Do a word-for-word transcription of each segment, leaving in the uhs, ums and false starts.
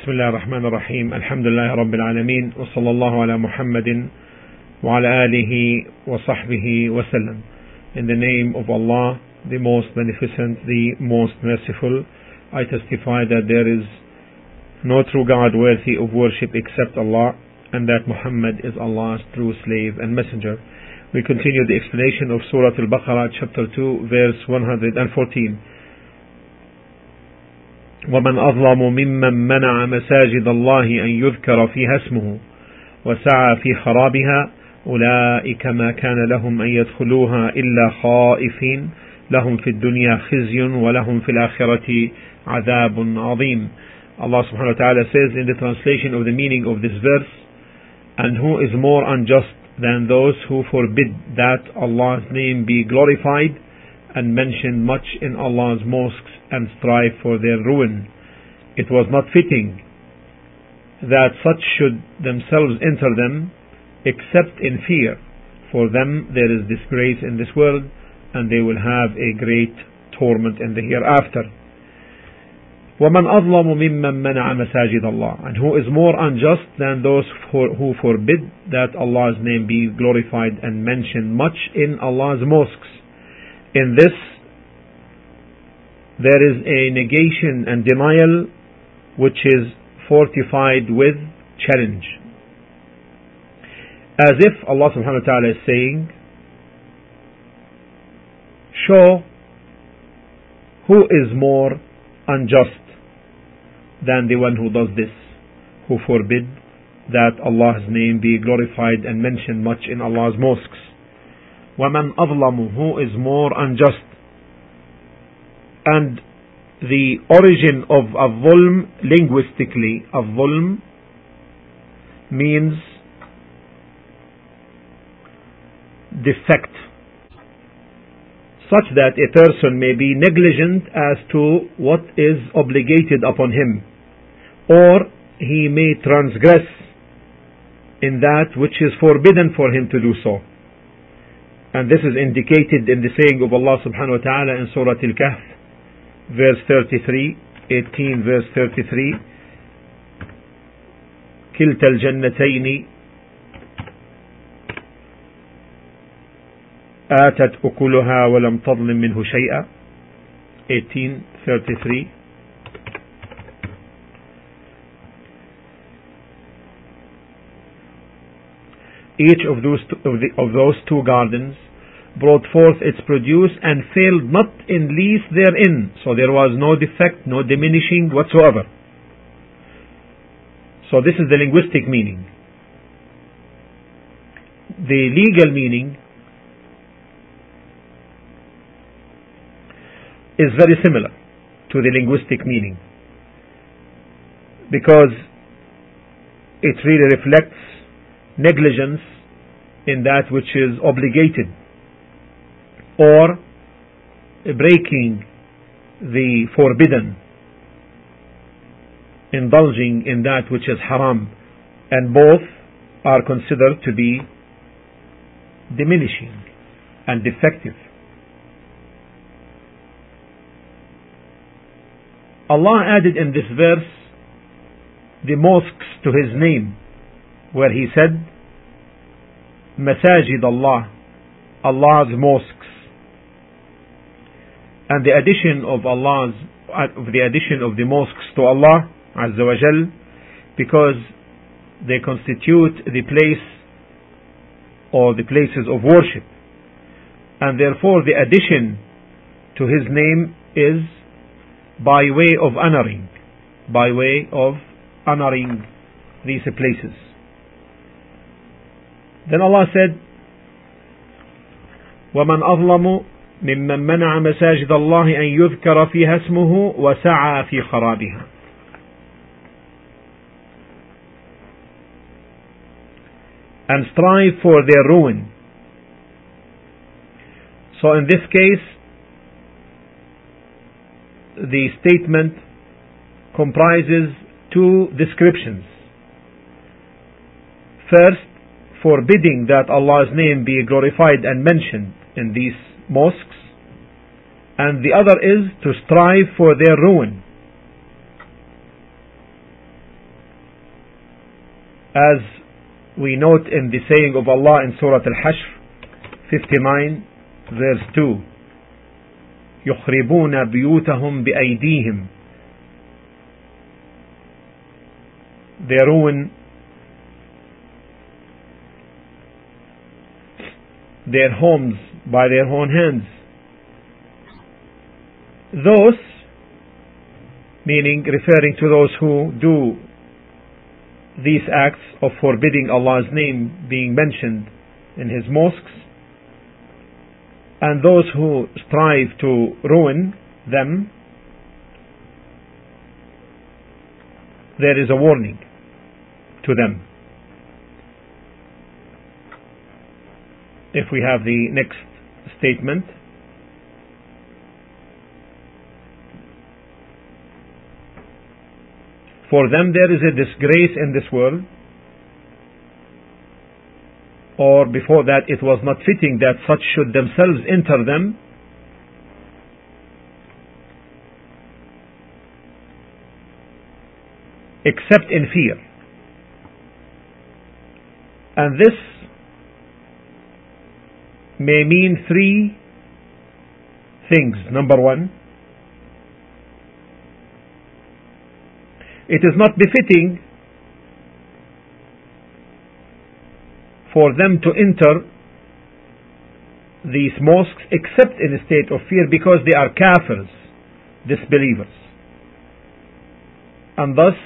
بسم الله الرحمن الرحيم الحمد لله رب العالمين وصلى الله على محمد وعلى آله وصحبه وسلم. In the name of Allah, the most beneficent, the most merciful, I testify that there is no true God worthy of worship except Allah, and that Muhammad is Allah's true slave and messenger. We continue the explanation of Surah Al-Baqarah chapter two verse one hundred fourteen. ومن أظلم ممن منع مساجد الله أن يذكر فيها اسمه وسعى في خرابها أولئك ما كان لهم أن يدخلوها إلا خائفين لهم في الدنيا خزي ولهم في الآخرة عذاب عظيم. Allah subhanahu wa ta'ala says in the translation of the meaning of this verse, and who is more unjust than those who forbid that Allah's name be glorified and mentioned much in Allah's mosques and strive for their ruin. It was not fitting that such should themselves enter them except in fear. For them there is disgrace in this world, and they will have a great torment in the hereafter. وَمَنْ أَظْلَمُ مِمَّنْ مَنَعَ مَسَاجِدَ اللَّهِ, and who is more unjust than those for, who forbid that Allah's name be glorified and mentioned much in Allah's mosques. In this there is a negation and denial which is fortified with challenge. As if Allah subhanahu wa ta'ala is saying, show who is more unjust than the one who does this, who forbid that Allah's name be glorified and mentioned much in Allah's mosques. وَمَنْ أَظْلَمُ, who is more unjust. And the origin of al-zulm linguistically, al-zulm means defect, such that a person may be negligent as to what is obligated upon him, or he may transgress in that which is forbidden for him to do so. And this is indicated in the saying of Allah subhanahu wa ta'ala in Surah Al-Kahf, verse thirty-three, eighteen verse thirty-three, كلتا الجنتين آتت أكلها ولم تظلم منه شيئا. eighteen thirty-three. Each of those two, of, the, of those two gardens brought forth its produce and failed not in least therein. So there was no defect, no diminishing whatsoever. So this is the linguistic meaning. The legal meaning is very similar to the linguistic meaning, because it really reflects negligence in that which is obligated, or breaking the forbidden, indulging in that which is haram, and both are considered to be diminishing and defective. Allah added in this verse the mosques to His name, where He said, Masajid Allah, Allah's mosques. And the addition of Allah's, of the addition of the mosques to Allah Azza wa Jal, because they constitute the place or the places of worship, and therefore the addition to His name is by way of honoring, by way of honoring these places. Then Allah said, وَمَنْ أَظْلَمُ مِمَّنْ مَنَعَ مَسَاجِدَ اللَّهِ أَنْ يُذْكَرَ فِيهَا اسْمُهُ وَسَعَى فِي خَرَابِهَا. And strive for their ruin. So in this case, the statement comprises two descriptions. First, forbidding that Allah's name be glorified and mentioned in these mosques, and the other is to strive for their ruin. as we note in the saying of Allah in Surah Al-Hashr fifty-nine verse two, يخربون بيوتهم بأيديهم, they ruin their homes by their own hands. Those, meaning referring to those who do these acts of forbidding Allah's name being mentioned in His mosques, and those who strive to ruin them, there is a warning to them. If we have the next statement, for them there is a disgrace in this world, or before that it was not fitting that such should themselves enter them, except in fear. And this may mean three things. Number one, it is not befitting for them to enter these mosques except in a state of fear, because they are kafirs, disbelievers, and thus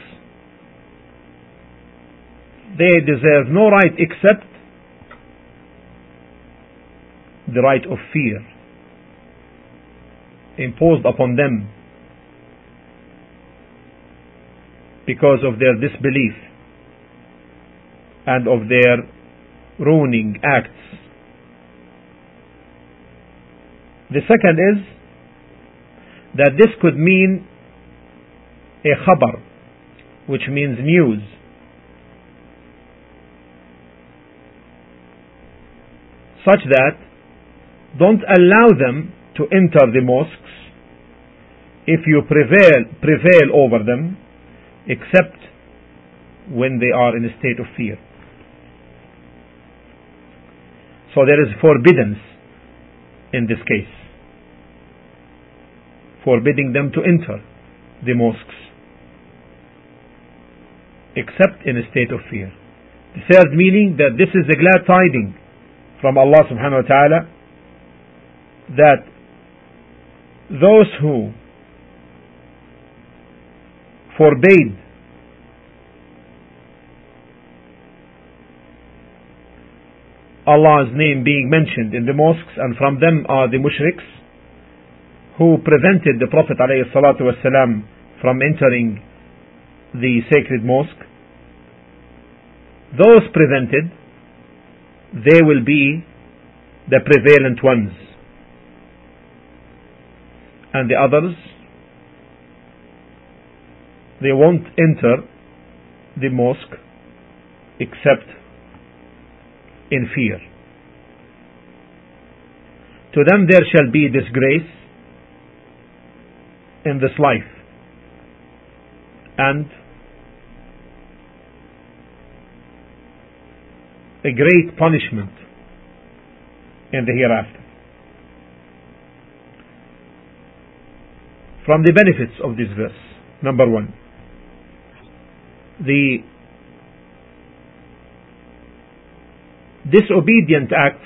they deserve no right except the right of fear imposed upon them because of their disbelief and of their ruining acts. The second is that this could mean a khabar, which means news, such that don't allow them to enter the mosques if you prevail prevail over them, except when they are in a state of fear. So there is forbiddance in this case, forbidding them to enter the mosques except in a state of fear. The third meaning, that this is a glad tiding from Allah subhanahu wa ta'ala, that those who forbade Allah's name being mentioned in the mosques, and from them are the mushriks who prevented the Prophet ﷺ from entering the sacred mosque, those prevented, they will be the prevalent ones, and the others, they won't enter the mosque except in fear. To them there shall be disgrace in this life, and a great punishment in the hereafter. From the benefits of this verse, number one, the disobedient acts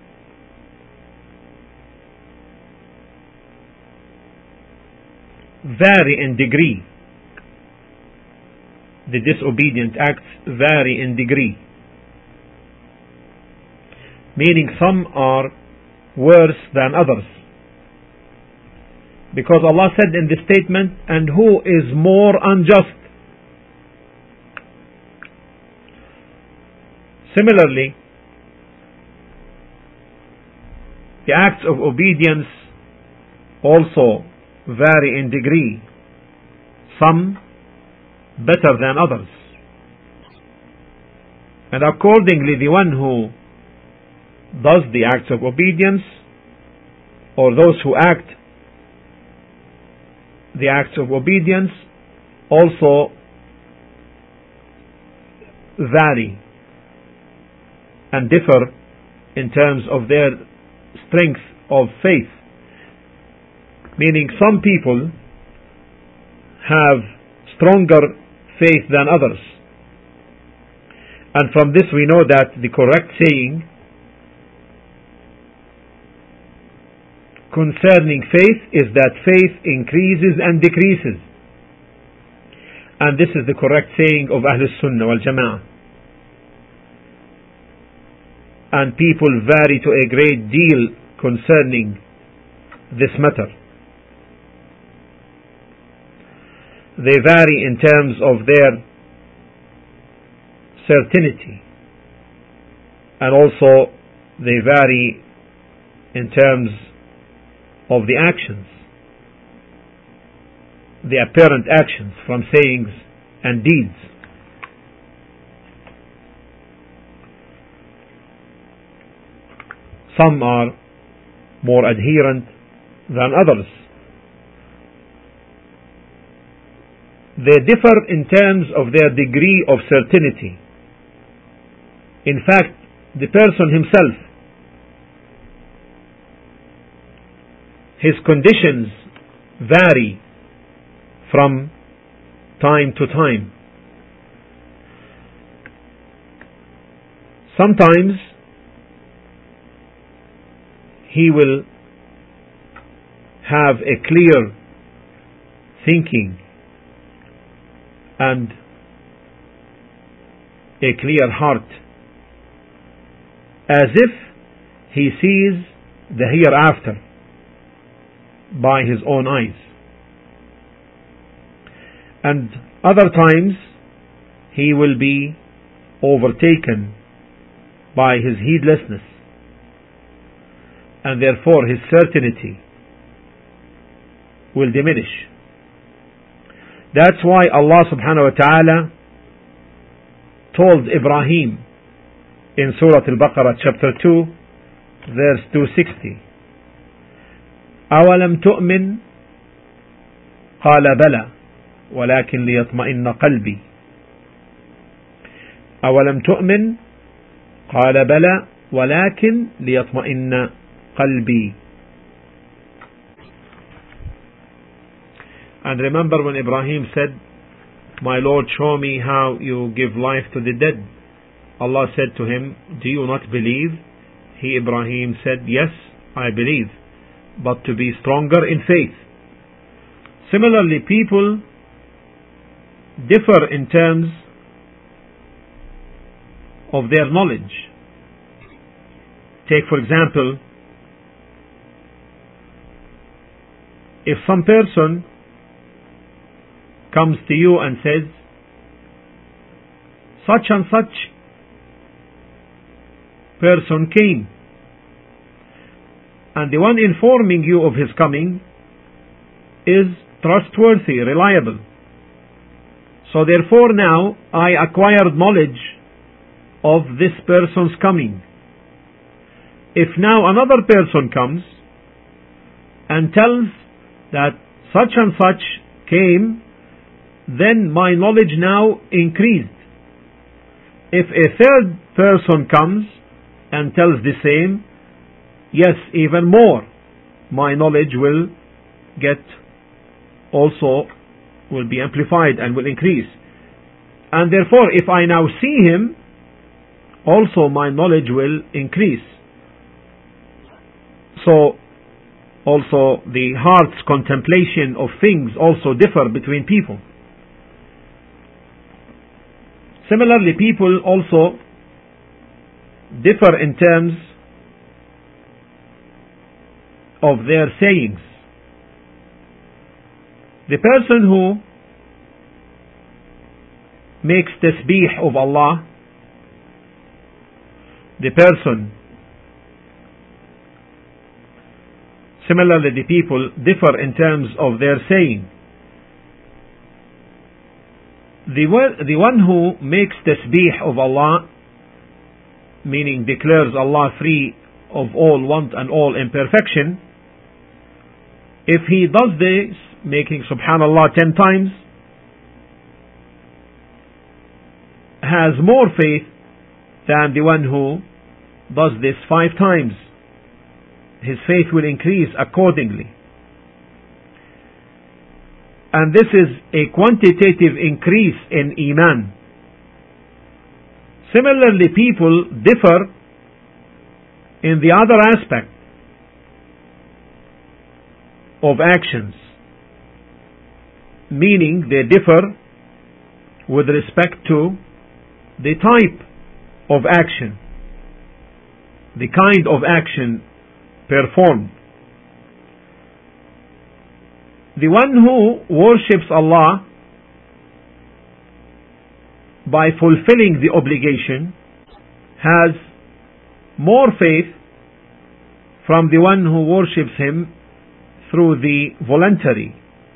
vary in degree. The disobedient acts vary in degree, meaning some are worse than others. Because Allah said in this statement, and who is more unjust? Similarly, the acts of obedience also vary in degree, some better than others. And accordingly, the one who does the acts of obedience, or those who act the acts of obedience, also vary and differ in terms of their strength of faith. Meaning some people have stronger faith than others. And from this we know that the correct saying concerning faith is that faith increases and decreases. And this is the correct saying of Ahlul Sunnah wal Jama'ah. And people vary to a great deal concerning this matter. They vary in terms of their certainty, and also they vary in terms of the actions, the apparent actions from sayings and deeds. Some are more adherent than others. They differ in terms of their degree of certainty. In fact, the person himself, his conditions vary from time to time. Sometimes he will have a clear thinking and a clear heart, as if he sees the hereafter by his own eyes. And other times he will be overtaken by his heedlessness, and therefore his certainty will diminish. That's why Allah subhanahu wa ta'ala told Ibrahim in Surah Al-Baqarah chapter two verse two sixty, أَوَلَمْ تُؤْمِنْ قَالَ بَلَى وَلَكِنْ لِيَطْمَئِنَّ قَلْبِي أَوَلَمْ تُؤْمِنْ قَالَ بَلَى وَلَكِنْ لِيَطْمَئِنَّ قَلْبِي. And remember when Ibrahim said, "My Lord, show me how you give life to the dead." Allah said to him, "Do you not believe?" He, Ibrahim, said, "Yes, I believe, but to be stronger in faith." Similarly, people differ in terms of their knowledge. Take, for example, if some person comes to you and says, such and such person came, and the one informing you of his coming is trustworthy, reliable, so therefore now I acquired knowledge of this person's coming. If now another person comes and tells that such and such came, then my knowledge now increased. If a third person comes and tells the same, yes, even more, my knowledge will get also, will be amplified and will increase. And therefore, if I now see him, also my knowledge will increase. So, also the heart's contemplation of things also differ between people. Similarly, people also differ in terms of their sayings. The person who makes tasbih of Allah, the person, similarly the people differ in terms of their saying. The one, the one who makes tasbih of Allah, meaning declares Allah free of all want and all imperfection, if he does this, making subhanallah ten times, has more faith than the one who does this five times. His faith will increase accordingly. And this is a quantitative increase in Iman. Similarly, people differ in the other aspect of actions, meaning they differ with respect to the type of action, the kind of action performed. The one who worships Allah by fulfilling the obligation has more faith from the one who worships Him through the voluntary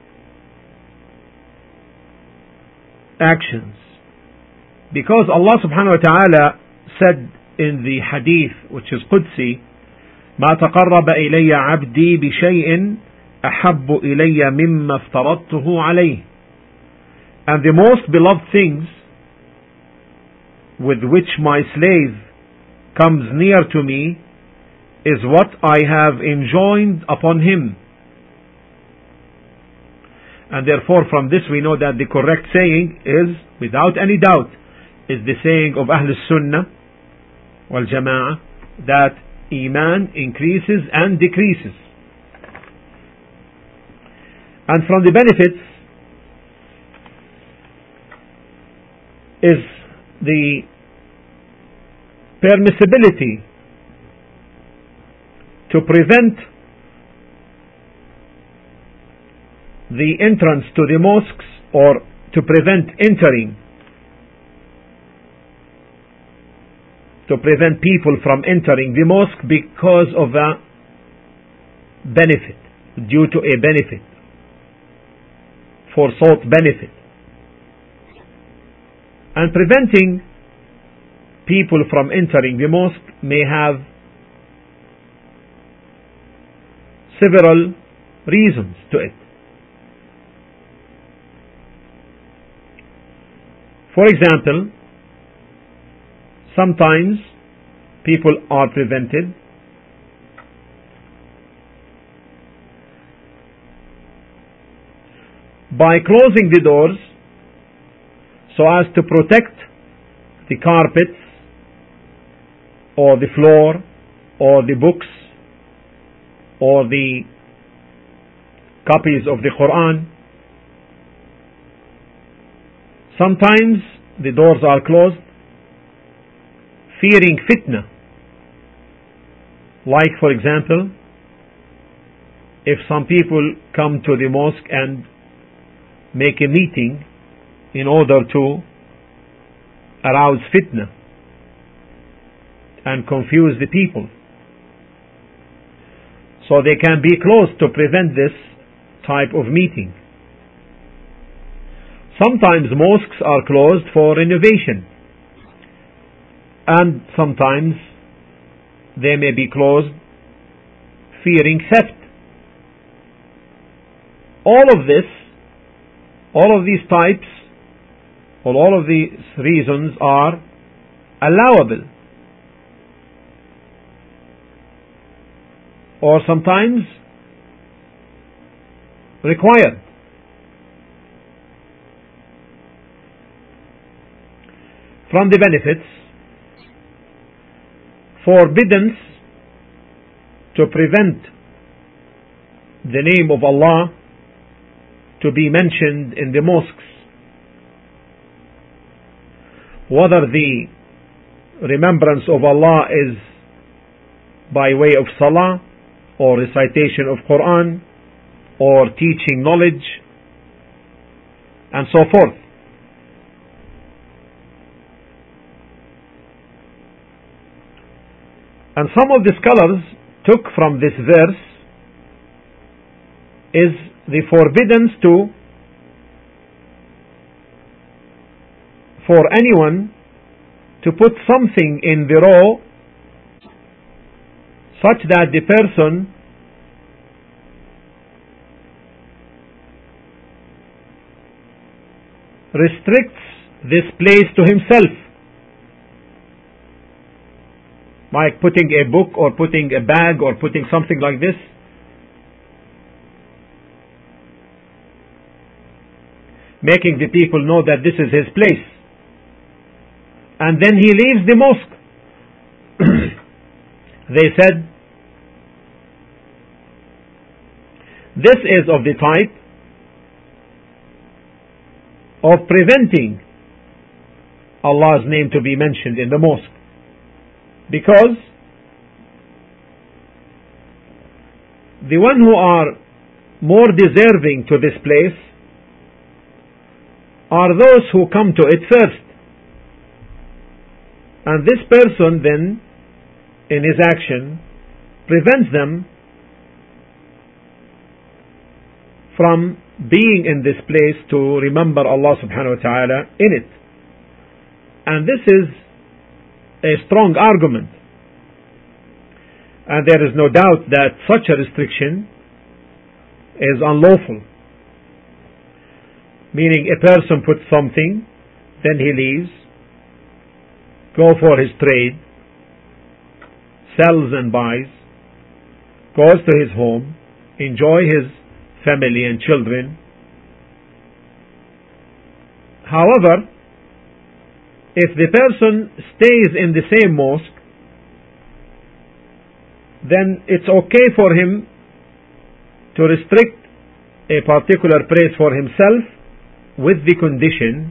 actions. Because Allah subhanahu wa ta'ala said in the hadith, which is Qudsi, ما تقرب إلي عبدي بشيء أحب إلي مما افترضته عليه. And the most beloved things with which my slave comes near to me is what I have enjoined upon him. And therefore from this we know that the correct saying is, without any doubt, is the saying of Ahl Sunnah wal Jama'ah, that Iman increases and decreases. And from the benefits is the permissibility to prevent the entrance to the mosques, or to prevent entering, to prevent people from entering the mosque because of a benefit, due to a benefit, for sought benefit. And preventing people from entering the mosque may have several reasons to it. For example, sometimes people are prevented by closing the doors so as to protect the carpets or the floor or the books or the copies of the Quran. Sometimes the doors are closed fearing fitna. Like, for example, if some people come to the mosque and make a meeting in order to arouse fitna and confuse the people, so they can be closed to prevent this type of meeting. Sometimes mosques are closed for renovation, and sometimes they may be closed fearing theft. All of this, all of these types, or all of these reasons are allowable, or sometimes required. From the benefits, forbiddance to prevent the name of Allah to be mentioned in the mosques, whether the remembrance of Allah is by way of salah or recitation of Quran or teaching knowledge and so forth. And some of the scholars took from this verse is the forbiddance to for anyone to put something in the row such that the person restricts this place to himself. like putting a book or putting a bag or putting something like this. Making the people know that this is his place. And then he leaves the mosque. They said, this is of the type of preventing Allah's name to be mentioned in the mosque. Because the one who are more deserving to this place are those who come to it first. And this person then, in his action, prevents them from being in this place to remember Allah subhanahu wa ta'ala in it. And this is a strong argument. And there is no doubt that such a restriction is unlawful. Meaning a person puts something, then he leaves, go for his trade, sells and buys, goes to his home, enjoy his family and children. However, if the person stays in the same mosque, then it's okay for him to restrict a particular place for himself with the condition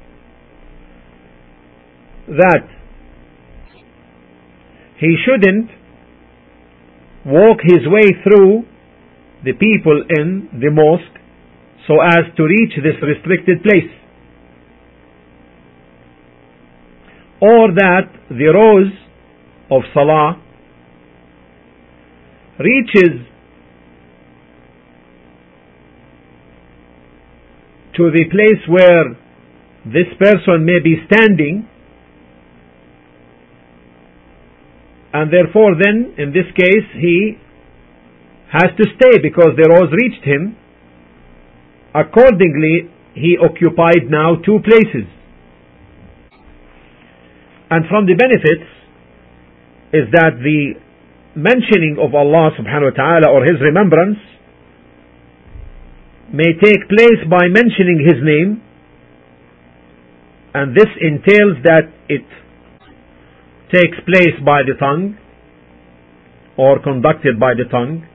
that he shouldn't walk his way through the people in the mosque so as to reach this restricted place, or that the rows of salah reaches to the place where this person may be standing, and therefore then in this case he has to stay because the rows reached him. Accordingly, he occupied now two places. And from the benefits is that the mentioning of Allah subhanahu wa ta'ala or his remembrance may take place by mentioning his name, and this entails that it takes place by the tongue or conducted by the tongue.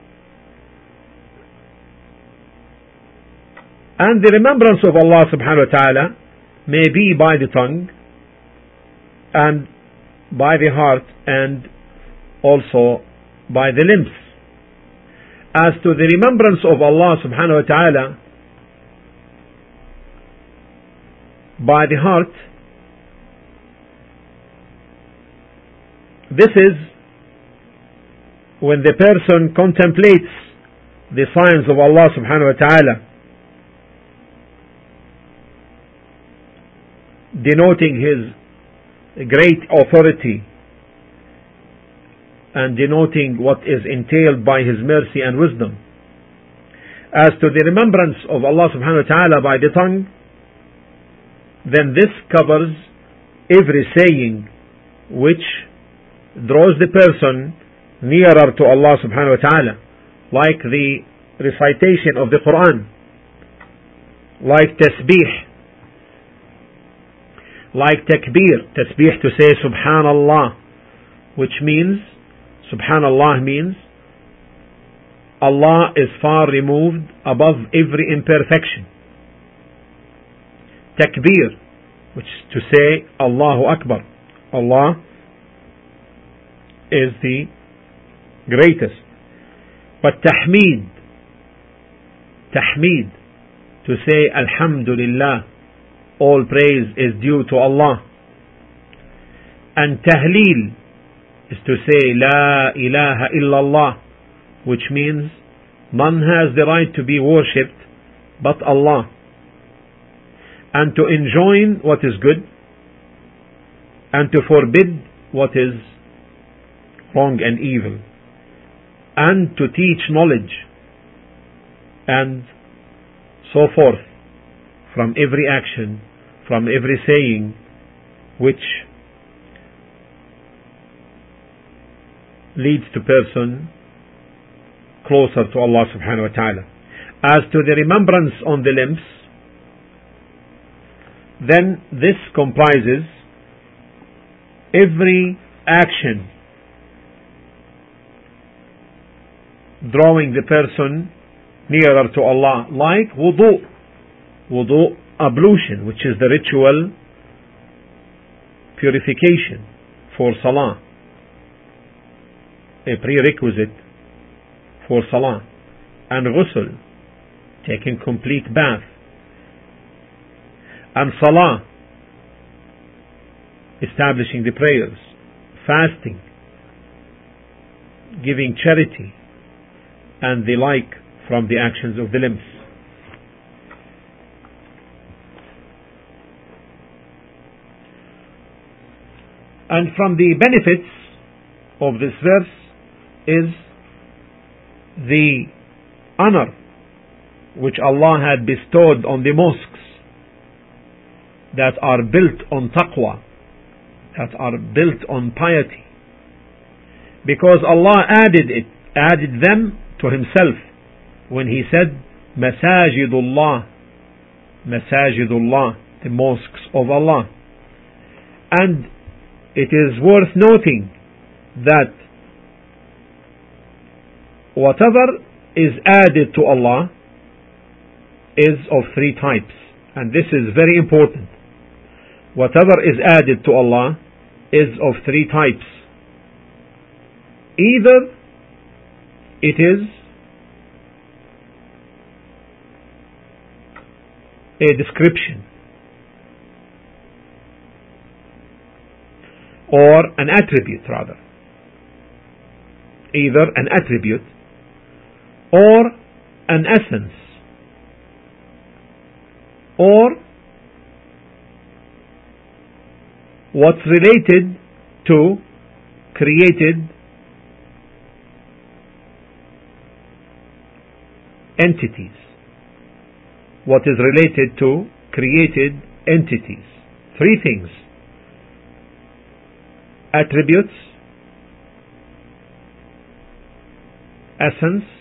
And the remembrance of Allah subhanahu wa ta'ala may be by the tongue and by the heart and also by the limbs. As to the remembrance of Allah subhanahu wa ta'ala by the heart, this is when the person contemplates the signs of Allah subhanahu wa ta'ala, denoting his great authority and denoting what is entailed by his mercy and wisdom. As to the remembrance of Allah subhanahu wa ta'ala by the tongue, then this covers every saying which draws the person nearer to Allah subhanahu wa ta'ala, like the recitation of the Quran, like tasbih, like takbir, tasbih to say subhanallah, which means, subhanallah means Allah is far removed above every imperfection. Takbir, which is to say Allahu Akbar, Allah is the greatest. But tahmeed, tahmeed, to say alhamdulillah, all praise is due to Allah. And tahleel is to say la ilaha illallah, which means none has the right to be worshipped but Allah. And to enjoin what is good and to forbid what is wrong and evil, and to teach knowledge and so forth from every action, from every saying which leads to person closer to Allah subhanahu wa ta'ala. As to the remembrance on the limbs, then this comprises every action drawing the person nearer to Allah, like wudu, wudu ablution, which is the ritual purification for salah, a prerequisite for salah, and ghusl, taking complete bath, and salah, establishing the prayers, fasting, giving charity, and the like from the actions of the limbs. And from the benefits of this verse is the honor which Allah had bestowed on the mosques that are built on taqwa, that are built on piety, because Allah added it, added them to Himself when He said, Masajidullah, Masajidullah, the mosques of Allah. And it is worth noting that whatever is added to Allah is of three types, and this is very important. Whatever is added to Allah is of three types. Either it is a description or an attribute, rather. Either an attribute or an essence or what's related to created entities. What is related to created entities. Three things: attributes, essence,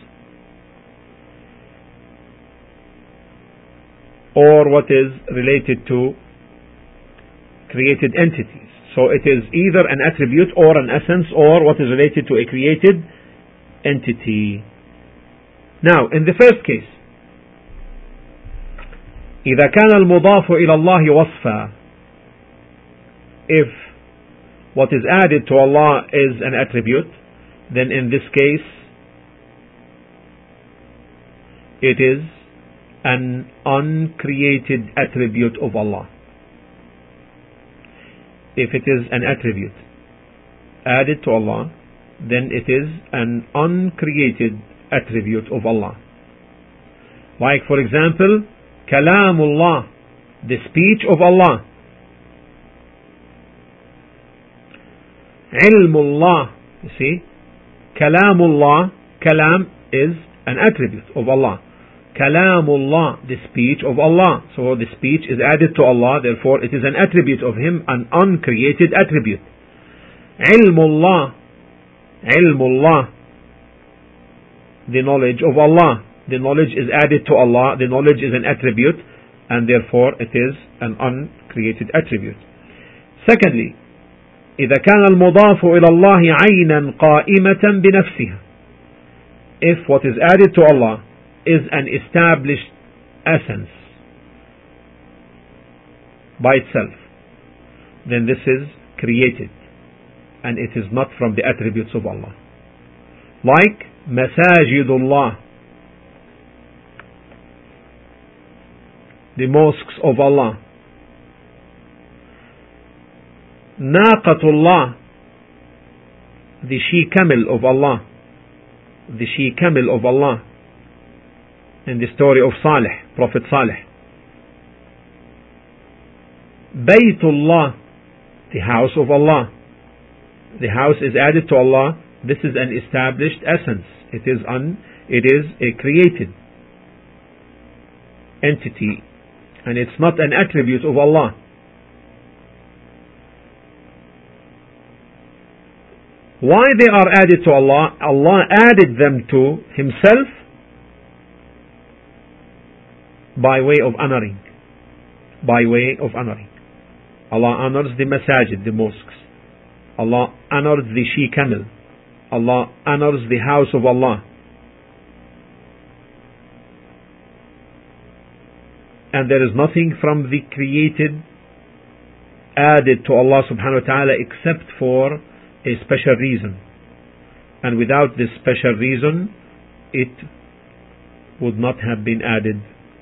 or what is related to created entities. So it is either an attribute or an essence or what is related to a created entity. Now, in the first case, إذا كان المضاف إلى الله وصفا, if what is added to Allah is an attribute, then in this case it is an uncreated attribute of Allah. If it is an attribute added to Allah, then it is an uncreated attribute of Allah. Like, for example, Kalamullah, the speech of Allah. Ilmullah, you see, Kalamullah, Kalam is an attribute of Allah. Kalamullah, the speech of Allah. So the speech is added to Allah, therefore it is an attribute of Him, an uncreated attribute. Ilmullah, Ilmullah, the knowledge of Allah. The knowledge is added to Allah, the knowledge is an attribute, and therefore it is an uncreated attribute. Secondly, إذا كان المضاف إلى الله عينا قائمة بنفسها, if what is added to Allah is an established essence by itself, then this is created and it is not from the attributes of Allah. Like Masajidullah, the mosques of Allah. Naqatullah, the she camel of Allah, the she camel of Allah, in the story of Salih, Prophet Salih. Baytullah, the house of Allah. The house is added to Allah. This is an established essence. It is un, it is a created entity, and it's not an attribute of Allah. Why they are added to Allah? Allah added them to Himself by way of honoring. By way of honoring. Allah honors the masajid, the mosques. Allah honors the she-camel. Allah honors the house of Allah. And there is nothing from the created added to Allah subhanahu wa ta'ala except for a special reason. And without this special reason, it would not have been added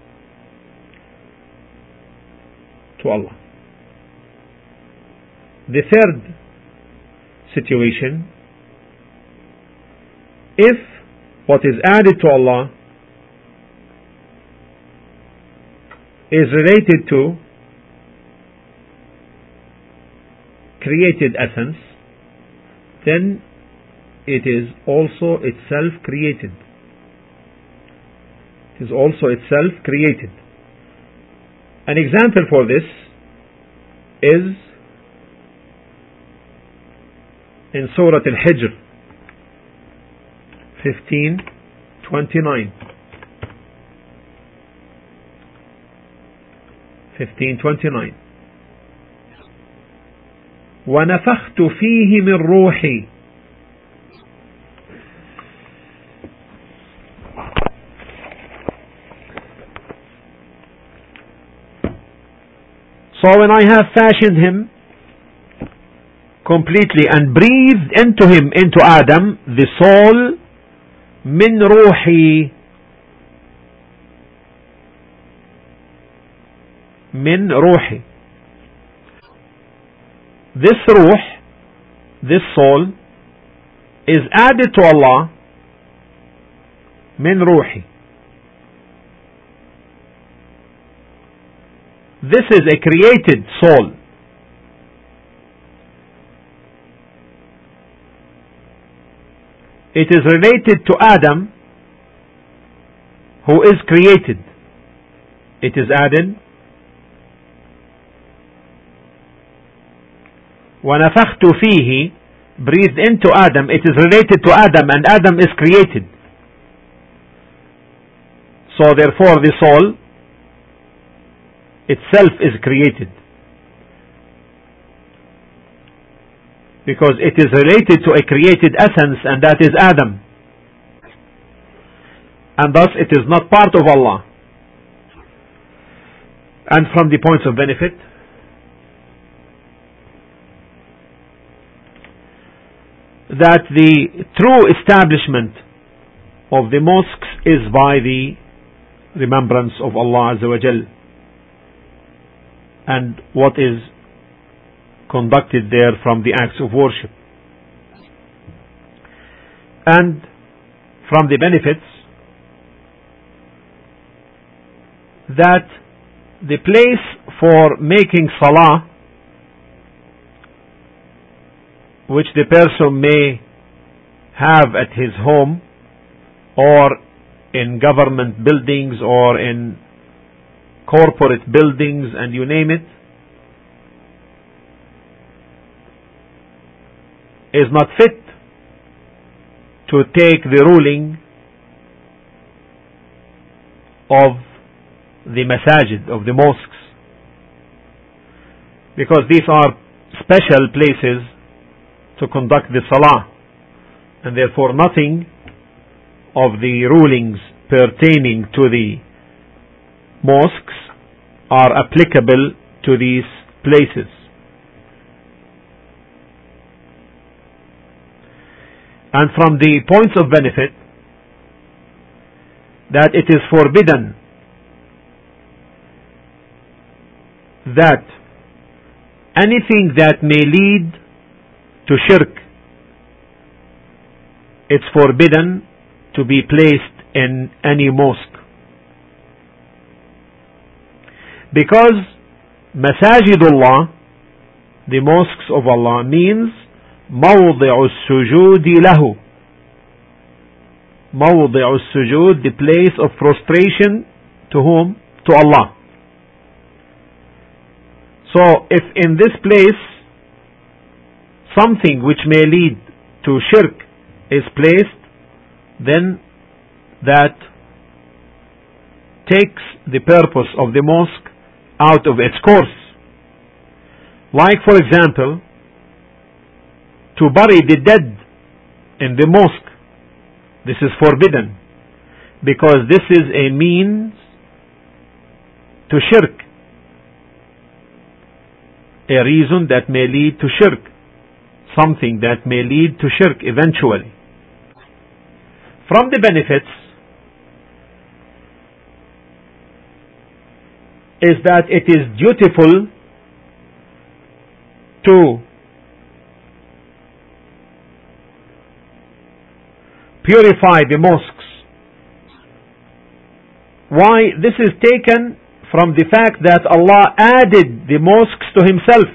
to Allah. The third situation, if what is added to Allah is related to created essence, then it is also itself created. It is also itself created. An example for this is in Surah Al-Hijr fifteen twenty-nine. fifteen twenty-nine. وَنَفَخْتُ فِيهِ مِنْ رُوحِي. So when I have fashioned him completely and breathed into him, into Adam, the soul, min ruhi, min ruhi. This ruh, this soul, is added to Allah, min ruhi. This is a created soul. It is related to Adam, who is created. It is added. وَنَفَخْتُ فِيهِ, breathed into Adam. It is related to Adam, and Adam is created. So therefore the soul itself is created, because it is related to a created essence, and that is Adam, and thus it is not part of Allah. And from the points of benefit, that the true establishment of the mosques is by the remembrance of Allah Azza wa Jal, and what is conducted there from the acts of worship. And from the benefits, that the place for making salah, which the person may have at his home, or in government buildings, or in corporate buildings, and you name it, is not fit to take the ruling of the masajid, of the mosques, because these are special places to conduct the salah, and therefore nothing of the rulings pertaining to the mosques are applicable to these places. And from the points of benefit, that it is forbidden that anything that may lead to shirk, it's forbidden to be placed in any mosque, because Masajidullah, the mosques of Allah, means موضع السجود له, موضع السجود, the place of prostration to whom? To Allah. So if in this place something which may lead to shirk is placed, then that takes the purpose of the mosque out of its course. Like, for example, to bury the dead in the mosque. This is forbidden, because this is a means to shirk, a reason that may lead to shirk, something that may lead to shirk eventually. From the benefits is that it is dutiful to purify the mosques. Why? This is taken from the fact that Allah added the mosques to Himself,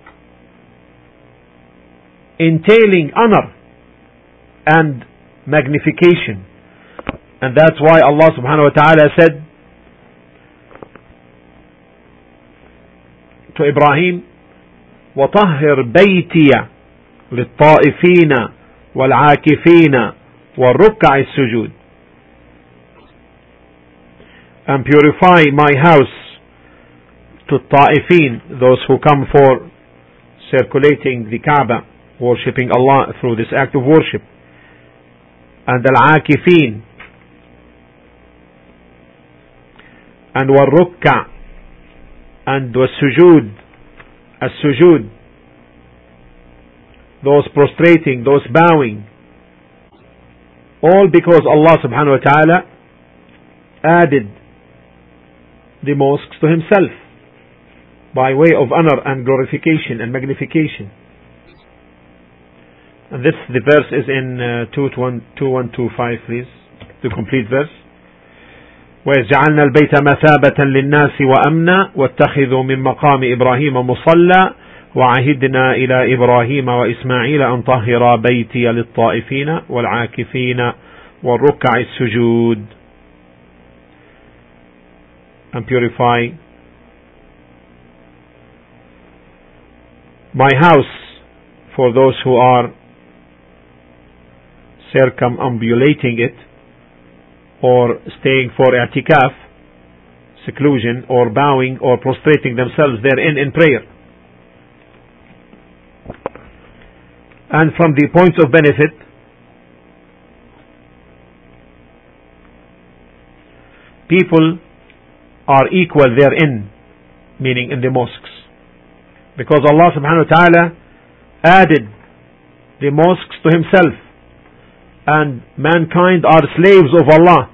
entailing honor and magnification. And that's why Allah subhanahu wa ta'ala said to Ibrahim, وَطَهِّرْ بَيْتِيَ لِلطَّائِفِينَ وَالْعَاكِفِينَ وَالرُّكَّعِ السُّجُودِ, and purify my house to Ta'ifin, those who come for circulating the Kaaba, worshipping Allah through this act of worship, and Al-Akifin, and Wal-Rukka, and Was-Sujud, As-Sujud, those prostrating, those bowing, all because Allah subhanahu wa ta'ala added the mosques to Himself by way of honor and glorification and magnification. And this, the verse is in uh, two one two five, please, the complete verse. وَإِذْ جَعَلْنَا الْبَيْتَ مَثَابَةً لِلنَّاسِ وَأَمْنًا وَاتَّخِذُوا مِنْ مَقَامِ إِبْرَاهِيمَ مُصَلًّى وَعَهِدْنَا إِلَى إِبْرَاهِيمَ وَإِسْمَاعِيلَ أَنْ طَهِّرَا بَيْتِيَ لِلطَّائِفِينَ وَالْعَاكِفِينَ وَالرُّكَّعِ السُّجُودِ, and purify my house for those who are circumambulating it, or staying for i'tikaf, seclusion, or bowing or prostrating themselves therein in prayer. And from the points of benefit, people are equal therein, meaning in the mosques, because Allah subhanahu wa ta'ala added the mosques to Himself, and mankind are slaves of Allah,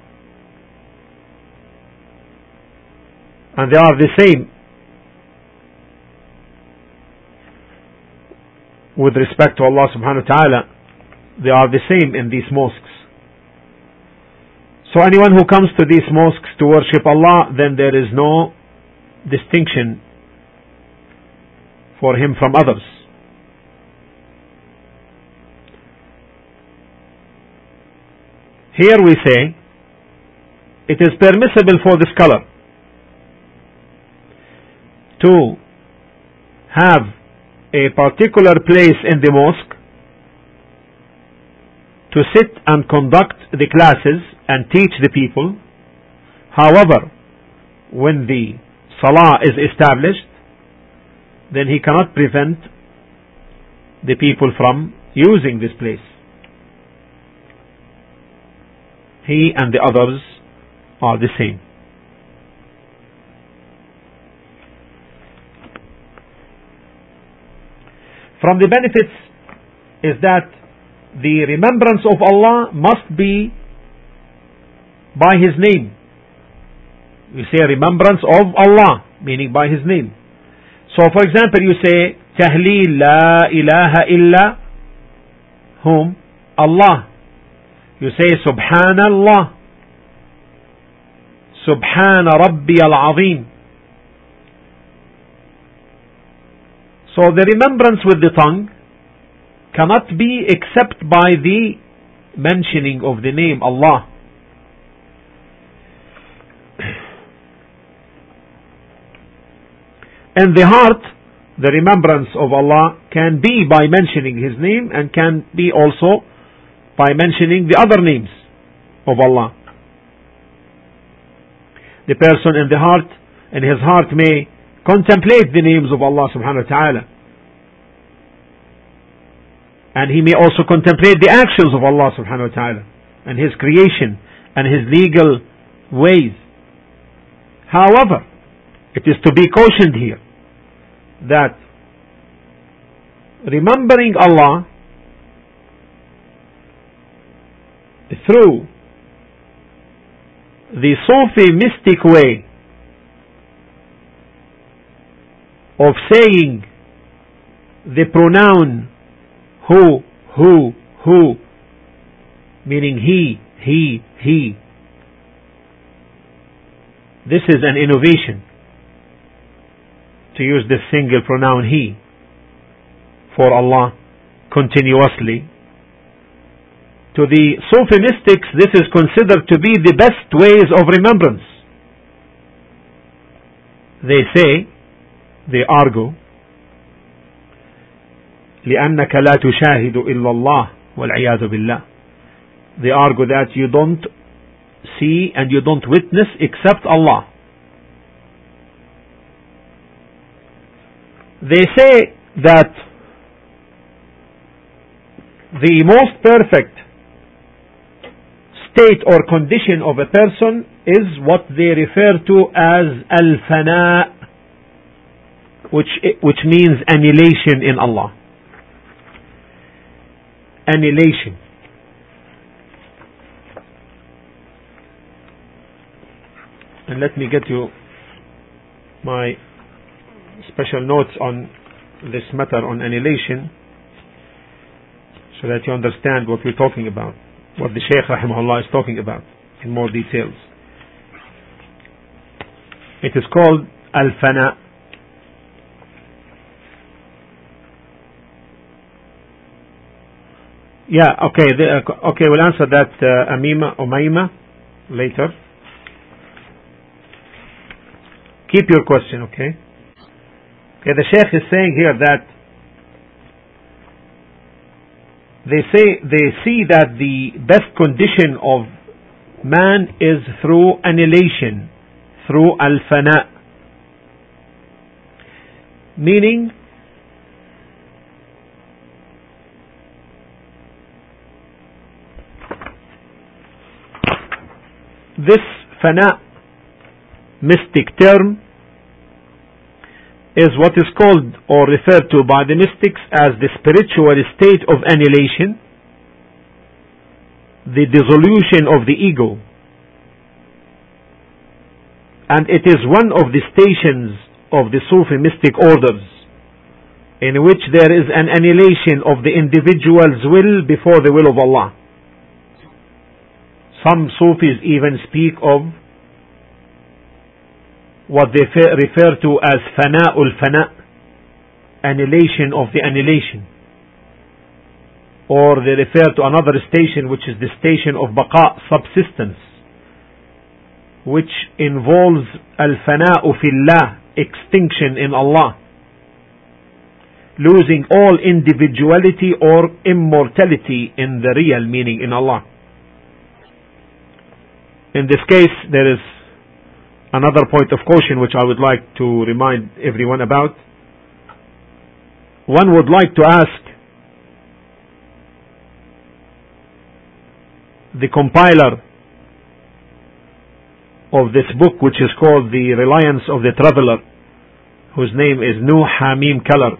and they are the same with respect to Allah subhanahu wa ta'ala. They are the same in these mosques. So anyone who comes to these mosques to worship Allah, then there is no distinction for him from others. Here we say it is permissible for the scholar to have a particular place in the mosque to sit and conduct the classes and teach the people. However, when the salah is established, then he cannot prevent the people from using this place. He and the others are the same. From the benefits is that the remembrance of Allah must be by His name. We say remembrance of Allah, meaning by His name. So for example, you say Tahleel la ilaha illa whom? Allah. You say Subhanallah, Subhana Rabbi al-Azim. So the remembrance with the tongue cannot be except by the mentioning of the name Allah. In the heart, the remembrance of Allah can be by mentioning His name and can be also by mentioning the other names of Allah. The person in the heart, in his heart may contemplate the names of Allah subhanahu wa ta'ala. And he may also contemplate the actions of Allah subhanahu wa ta'ala and His creation and His legal ways. However, it is to be cautioned here that remembering Allah through the Sufi mystic way of saying the pronoun who, who, who, meaning he, he, he. This is an innovation, to use this single pronoun he for Allah continuously. To the Sufi mystics, this is considered to be the best ways of remembrance. They say, they argue, لأنك لا تشاهد إلا الله والعياذ بالله. They argue that you don't see and you don't witness except Allah. They say that the most perfect state or condition of a person is what they refer to as al-fana, which which means annihilation in Allah. Annihilation. And let me get you my special notes on this matter on annihilation, so that you understand what we're talking about, what the Shaykh rahimahullah is talking about in more details. It is called al-fana. Yeah, okay, the, uh, okay, we'll answer that uh, Amima, Umayma later. Keep your question, okay? Okay, the Shaykh is saying here that they say they see that the best condition of man is through annihilation, through al-fana, meaning this fana mystic term is what is called or referred to by the mystics as the spiritual state of annihilation, the dissolution of the ego. And it is one of the stations of the Sufi mystic orders in which there is an annihilation of the individual's will before the will of Allah. Some Sufis even speak of what they refer to as fana'ul fana', annihilation of the annihilation. Or they refer to another station, which is the station of baqa, subsistence, which involves al-fana'u fillah, extinction in Allah, losing all individuality or immortality in the real meaning in Allah. In this case, there is another point of caution which I would like to remind everyone about. One would like to ask the compiler of this book, which is called The Reliance of the Traveler, whose name is Nuh Hamim Keller,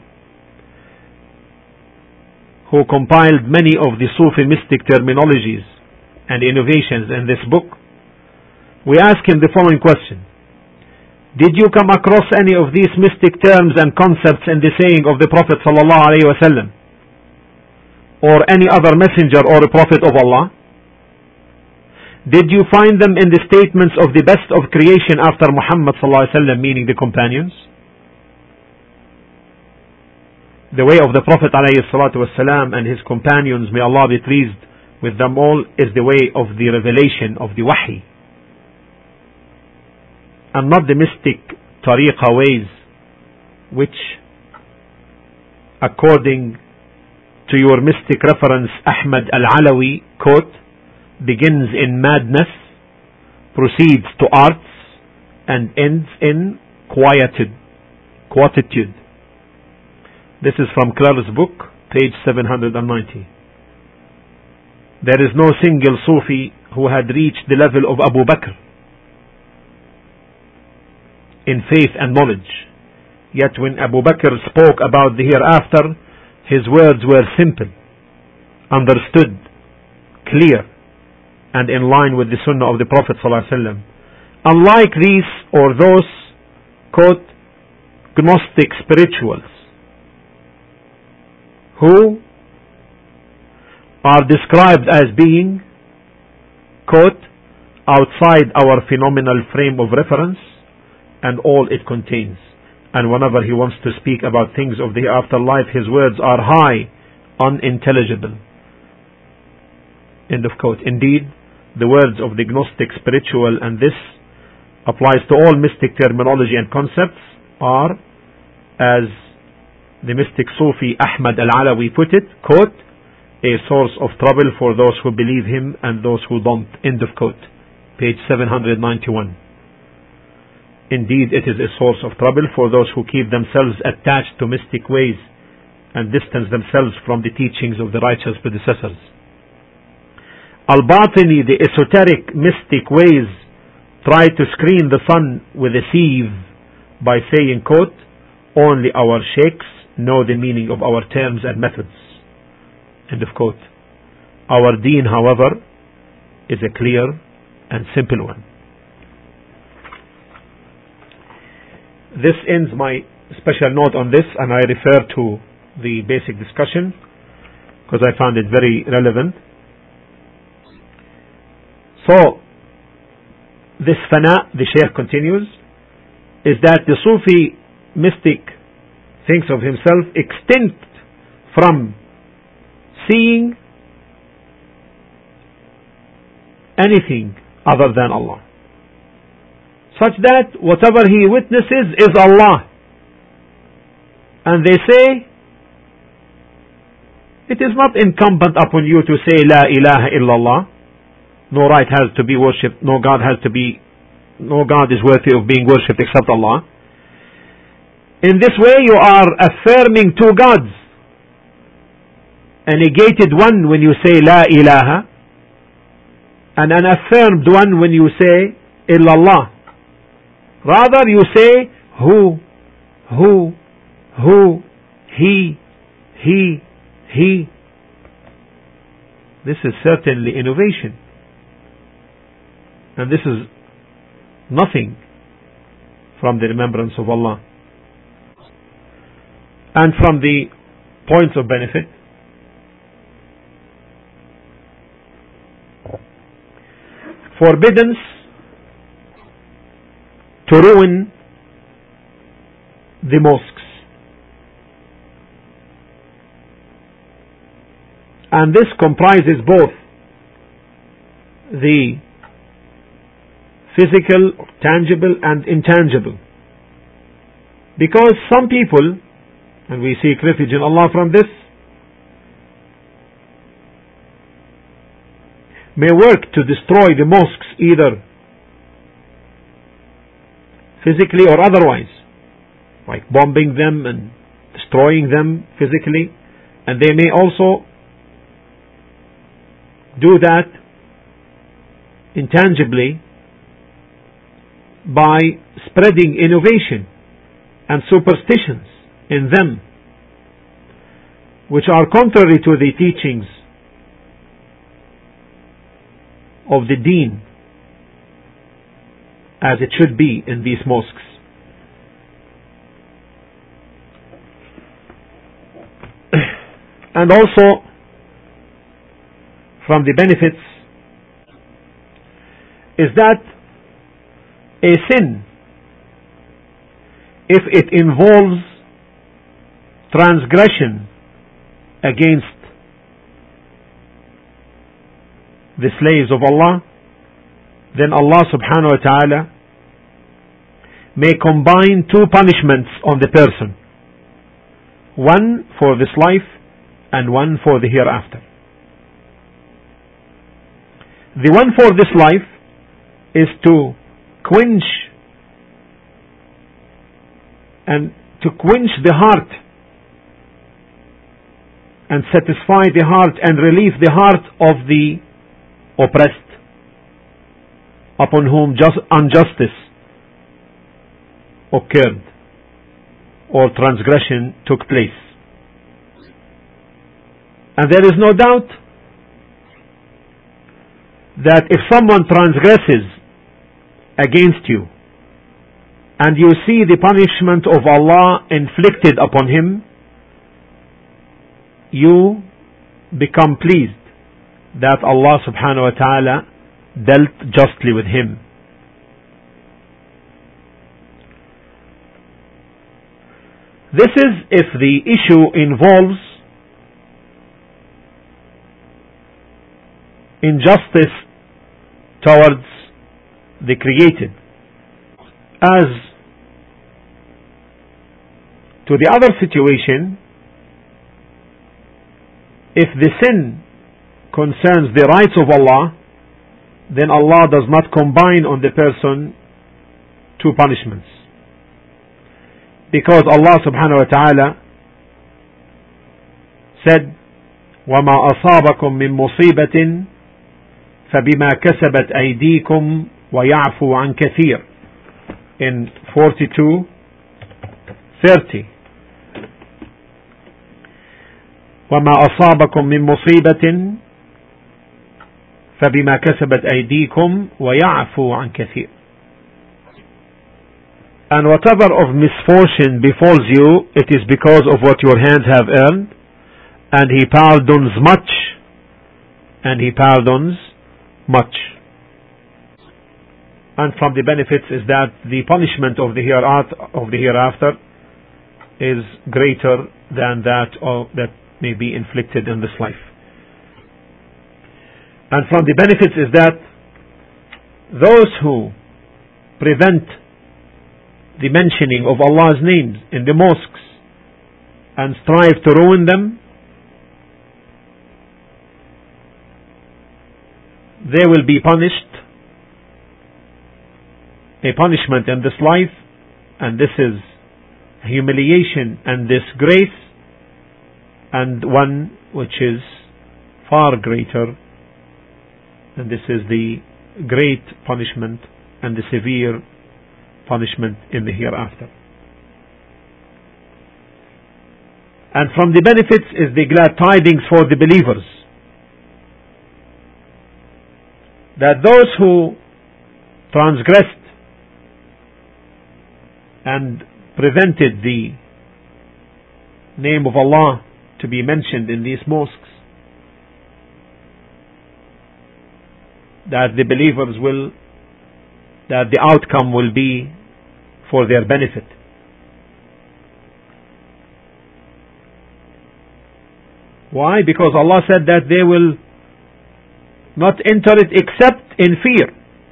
who compiled many of the Sufi mystic terminologies and innovations in this book. We ask him the following question: did you come across any of these mystic terms and concepts in the saying of the Prophet sallallahu alaihi wasallam, or any other messenger or a prophet of Allah? Did you find them in the statements of the best of creation after Muhammad sallallahu alaihi wasallam, meaning the companions? The way of the Prophet alayhi salatu wasalam and his companions, may Allah be pleased with them all, is the way of the revelation of the wahi, and not the mystic tariqa ways which according to your mystic reference Ahmad Al-Alawi, quote, begins in madness, proceeds to arts, and ends in quietude. quietude. This is from Clark's book, page seven hundred ninety. There is no single Sufi who had reached the level of Abu Bakr in faith and knowledge. Yet when Abu Bakr spoke about the hereafter, his words were simple, understood, clear, and in line with the Sunnah of the Prophet ﷺ. Unlike these or those, quote, Gnostic spirituals, who are described as being, quote, outside our phenomenal frame of reference and all it contains. And whenever he wants to speak about things of the afterlife, his words are high, unintelligible. End of quote. Indeed, the words of the Gnostic spiritual, and this applies to all mystic terminology and concepts, are, as the mystic Sufi Ahmad Al-Alawi put it, quote, a source of trouble for those who believe him and those who don't. End of quote. Page seven hundred ninety-one. Indeed, it is a source of trouble for those who keep themselves attached to mystic ways and distance themselves from the teachings of the righteous predecessors. Al-Batini, the esoteric mystic ways, try to screen the sun with a sieve by saying, quote, only our sheikhs know the meaning of our terms and methods. End of quote. Our deen, however, is a clear and simple one. This ends my special note on this, and I refer to the basic discussion because I found it very relevant. So, this fana, the Shaykh continues, is that the Sufi mystic thinks of himself extinct from seeing anything other than Allah, such that whatever he witnesses is Allah. And they say, it is not incumbent upon you to say La ilaha illallah. No right has to be worshipped, no God has to be, no God is worthy of being worshipped except Allah. In this way you are affirming two gods, a negated one when you say La ilaha, and an affirmed one when you say illallah. Rather you say who, who, who, he, he, he. This is certainly innovation. And this is nothing from the remembrance of Allah. And from the points of benefit, forbiddance to ruin the mosques. And this comprises both the physical, tangible and intangible. Because some people, and we seek refuge in Allah from this, may work to destroy the mosques either physically or otherwise, like bombing them and destroying them physically, and they may also do that intangibly by spreading innovation and superstitions in them, which are contrary to the teachings of the deen as it should be in these mosques. And also from the benefits is that a sin, if it involves transgression against the slaves of Allah, then Allah subhanahu wa ta'ala may combine two punishments on the person. one for this life and one for the hereafter. The one for this life is to quench and to quench the heart and satisfy the heart and relieve the heart of the oppressed, upon whom just injustice occurred or transgression took place. And there is no doubt that if someone transgresses against you and you see the punishment of Allah inflicted upon him, you become pleased that Allah subhanahu wa ta'ala dealt justly with him. This is if the issue involves injustice towards the created. As to the other situation, if the sin concerns the rights of Allah, then Allah does not combine on the person two punishments. Because Allah subhanahu wa ta'ala said, وَمَا أَصَابَكُم مِّن مُّصِيبَةٍ فَبِمَا كَسَبَتْ أَيْدِيكُمْ وَيَعْفُو عَنْ كَثِيرٍ in forty-two thirty. وَمَا أَصَابَكُم مِّن مُّصِيبَةٍ فَبِمَا كَسَبَتْ أَيْدِيكُمْ وَيَعْفُو عَنْ كَثِيرٍ. And whatever of misfortune befalls you, it is because of what your hands have earned, and He pardons much, and He pardons much. And from the benefits is that the punishment of the hereafter, of the hereafter is greater than that of, that may be inflicted in this life. And from the benefits is that those who prevent the mentioning of Allah's names in the mosques and strive to ruin them, they will be punished a punishment in this life, and this is humiliation and disgrace, and one which is far greater, and this is the great punishment and the severe punishment in the hereafter. And from the benefits is the glad tidings for the believers, that those who transgressed and prevented the name of Allah to be mentioned in these mosques, that the believers will, that the outcome will be for their benefit. Why? Because Allah said that they will not enter it except in fear.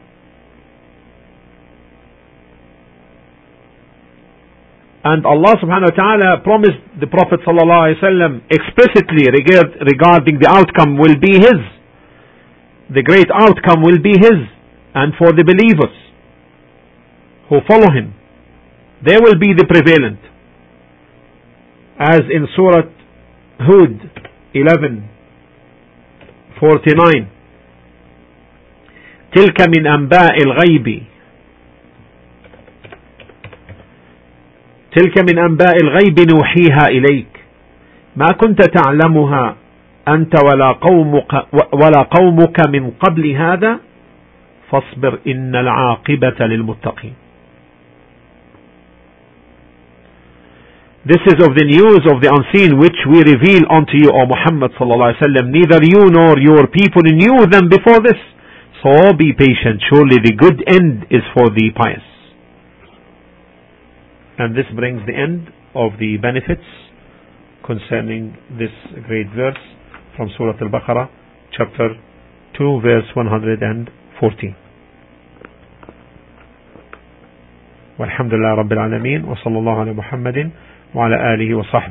And Allah subhanahu wa ta'ala promised the Prophet sallallahu alaihi wasallam explicitly regard, regarding the outcome will be his. The great outcome will be his, and for the believers who follow him, they will be the prevalent. As in Surah Hud eleven forty-nine, تلك من أنباء الغيب تلك من أنباء الغيب نوحيها إليك ما كنت تعلمها أنت ولا قومك ولا قومك من قبل هذا فاصبر إن العاقبة للمتقين. This is of the news of the unseen which we reveal unto you, O Muhammad sallallahu alaihi wasallam. Neither you nor your people knew them before this. So be patient. Surely the good end is for the pious. And this brings the end of the benefits concerning this great verse from Surah Al-Baqarah, chapter two, verse one hundred fourteen. Walhamdulillah Rabbil Alameen, wa sallallahu ala Muhammadin wa ala alihi wa sahbihi.